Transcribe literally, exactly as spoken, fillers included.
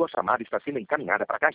Sua chamada está sendo encaminhada para a caixa.